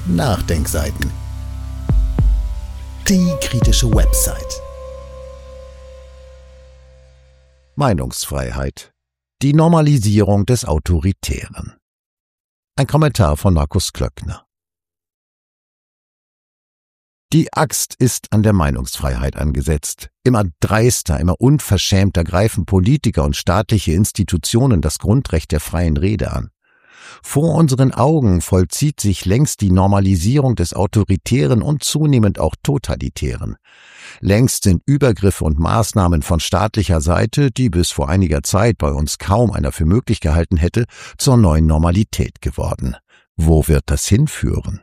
Nachdenkseiten. Die kritische Website. Meinungsfreiheit. Die Normalisierung des Autoritären. Ein Kommentar von Markus Klöckner. Die Axt ist an der Meinungsfreiheit angesetzt. Immer dreister, immer unverschämter greifen Politiker und staatliche Institutionen das Grundrecht der freien Rede an. Vor unseren Augen vollzieht sich längst die Normalisierung des Autoritären und zunehmend auch Totalitären. Längst sind Übergriffe und Maßnahmen von staatlicher Seite, die bis vor einiger Zeit bei uns kaum einer für möglich gehalten hätte, zur neuen Normalität geworden. Wo wird das hinführen?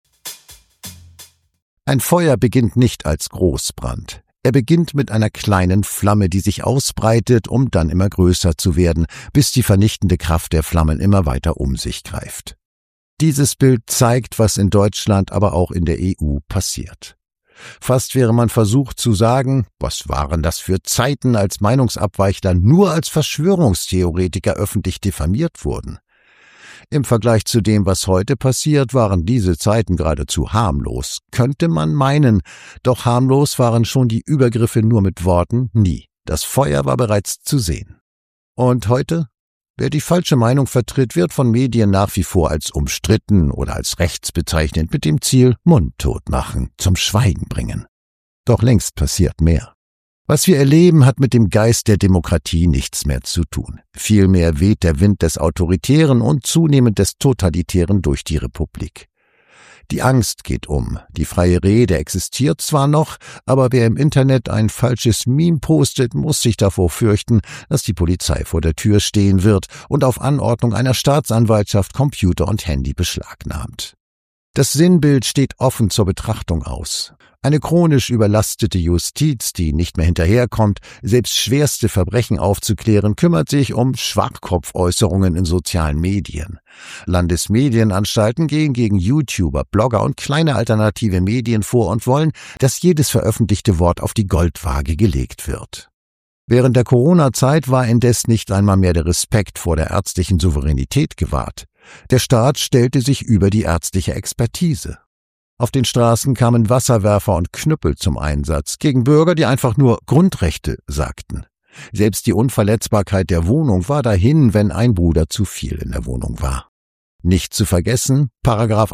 Ein Feuer beginnt nicht als Großbrand. Er beginnt mit einer kleinen Flamme, die sich ausbreitet, um dann immer größer zu werden, bis die vernichtende Kraft der Flammen immer weiter um sich greift. Dieses Bild zeigt, was in Deutschland, aber auch in der EU passiert. Fast wäre man versucht zu sagen, was waren das für Zeiten, als Meinungsabweichler nur als Verschwörungstheoretiker öffentlich diffamiert wurden. Im Vergleich zu dem, was heute passiert, waren diese Zeiten geradezu harmlos, könnte man meinen, doch harmlos waren schon die Übergriffe nur mit Worten nie. Das Feuer war bereits zu sehen. Und heute? Wer die falsche Meinung vertritt, wird von Medien nach wie vor als umstritten oder als rechts bezeichnet, mit dem Ziel mundtot machen, zum Schweigen bringen. Doch längst passiert mehr. Was wir erleben, hat mit dem Geist der Demokratie nichts mehr zu tun. Vielmehr weht der Wind des Autoritären und zunehmend des Totalitären durch die Republik. Die Angst geht um. Die freie Rede existiert zwar noch, aber wer im Internet ein falsches Meme postet, muss sich davor fürchten, dass die Polizei vor der Tür stehen wird und auf Anordnung einer Staatsanwaltschaft Computer und Handy beschlagnahmt. Das Sinnbild steht offen zur Betrachtung aus. Eine chronisch überlastete Justiz, die nicht mehr hinterherkommt, selbst schwerste Verbrechen aufzuklären, kümmert sich um Schwachkopfäußerungen in sozialen Medien. Landesmedienanstalten gehen gegen YouTuber, Blogger und kleine alternative Medien vor und wollen, dass jedes veröffentlichte Wort auf die Goldwaage gelegt wird. Während der Corona-Zeit war indes nicht einmal mehr der Respekt vor der ärztlichen Souveränität gewahrt. Der Staat stellte sich über die ärztliche Expertise. Auf den Straßen kamen Wasserwerfer und Knüppel zum Einsatz gegen Bürger, die einfach nur Grundrechte sagten. Selbst die Unverletzbarkeit der Wohnung war dahin, wenn ein Bruder zu viel in der Wohnung war. Nicht zu vergessen, Paragraph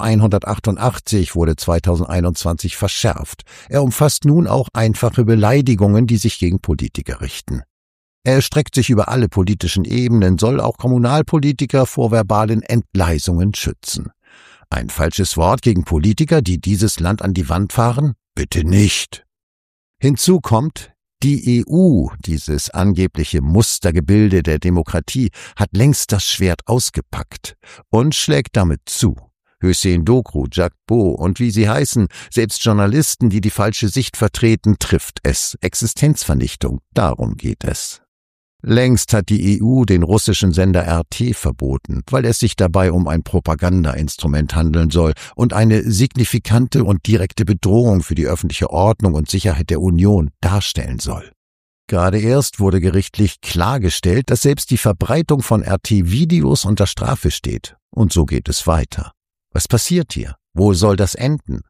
188 wurde 2021 verschärft. Er umfasst nun auch einfache Beleidigungen, die sich gegen Politiker richten. Er erstreckt sich über alle politischen Ebenen, soll auch Kommunalpolitiker vor verbalen Entgleisungen schützen. Ein falsches Wort gegen Politiker, die dieses Land an die Wand fahren? Bitte nicht. Hinzu kommt, die EU, dieses angebliche Mustergebilde der Demokratie, hat längst das Schwert ausgepackt und schlägt damit zu. Hüseyin Dokru, Jack Bo und wie sie heißen, selbst Journalisten, die die falsche Sicht vertreten, trifft es. Existenzvernichtung, darum geht es. Längst hat die EU den russischen Sender RT verboten, weil es sich dabei um ein Propagandainstrument handeln soll und eine signifikante und direkte Bedrohung für die öffentliche Ordnung und Sicherheit der Union darstellen soll. Gerade erst wurde gerichtlich klargestellt, dass selbst die Verbreitung von RT-Videos unter Strafe steht. Und so geht es weiter. Was passiert hier? Wo soll das enden?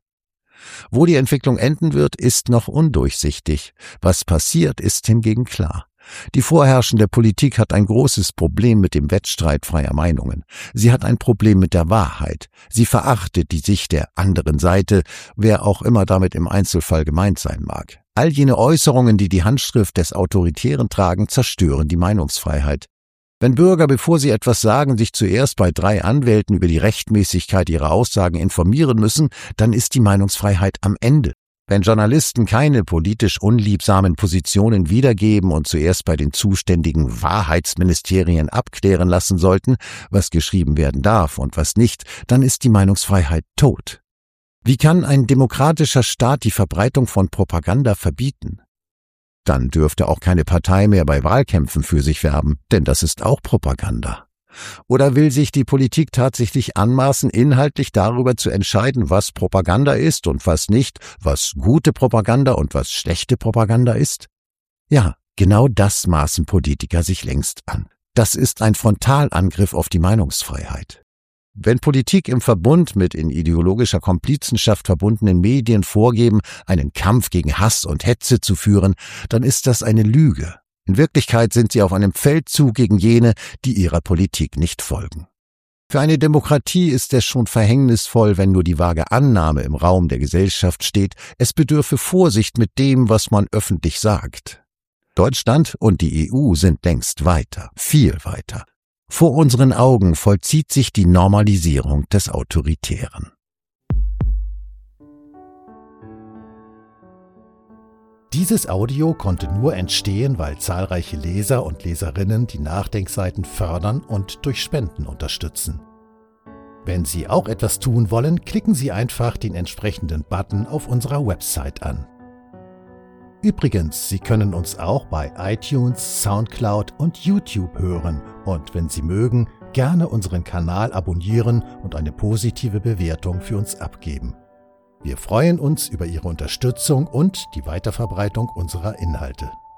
Wo die Entwicklung enden wird, ist noch undurchsichtig. Was passiert, ist hingegen klar. Die vorherrschende Politik hat ein großes Problem mit dem Wettstreit freier Meinungen. Sie hat ein Problem mit der Wahrheit. Sie verachtet die Sicht der anderen Seite, wer auch immer damit im Einzelfall gemeint sein mag. All jene Äußerungen, die die Handschrift des Autoritären tragen, zerstören die Meinungsfreiheit. Wenn Bürger, bevor sie etwas sagen, sich zuerst bei 3 Anwälten über die Rechtmäßigkeit ihrer Aussagen informieren müssen, dann ist die Meinungsfreiheit am Ende. Wenn Journalisten keine politisch unliebsamen Positionen wiedergeben und zuerst bei den zuständigen Wahrheitsministerien abklären lassen sollten, was geschrieben werden darf und was nicht, dann ist die Meinungsfreiheit tot. Wie kann ein demokratischer Staat die Verbreitung von Propaganda verbieten? Dann dürfte auch keine Partei mehr bei Wahlkämpfen für sich werben, denn das ist auch Propaganda. Oder will sich die Politik tatsächlich anmaßen, inhaltlich darüber zu entscheiden, was Propaganda ist und was nicht, was gute Propaganda und was schlechte Propaganda ist? Ja, genau das maßen Politiker sich längst an. Das ist ein Frontalangriff auf die Meinungsfreiheit. Wenn Politik im Verbund mit in ideologischer Komplizenschaft verbundenen Medien vorgeben, einen Kampf gegen Hass und Hetze zu führen, dann ist das eine Lüge. In Wirklichkeit sind sie auf einem Feldzug gegen jene, die ihrer Politik nicht folgen. Für eine Demokratie ist es schon verhängnisvoll, wenn nur die vage Annahme im Raum der Gesellschaft steht, es bedürfe Vorsicht mit dem, was man öffentlich sagt. Deutschland und die EU sind längst weiter, viel weiter. Vor unseren Augen vollzieht sich die Normalisierung des Autoritären. Dieses Audio konnte nur entstehen, weil zahlreiche Leser und Leserinnen die Nachdenkseiten fördern und durch Spenden unterstützen. Wenn Sie auch etwas tun wollen, klicken Sie einfach den entsprechenden Button auf unserer Website an. Übrigens, Sie können uns auch bei iTunes, Soundcloud und YouTube hören und wenn Sie mögen, gerne unseren Kanal abonnieren und eine positive Bewertung für uns abgeben. Wir freuen uns über Ihre Unterstützung und die Weiterverbreitung unserer Inhalte.